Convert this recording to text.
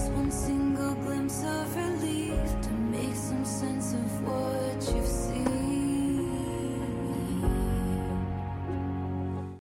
one single glimpse of relief to make some sense of what you've seen.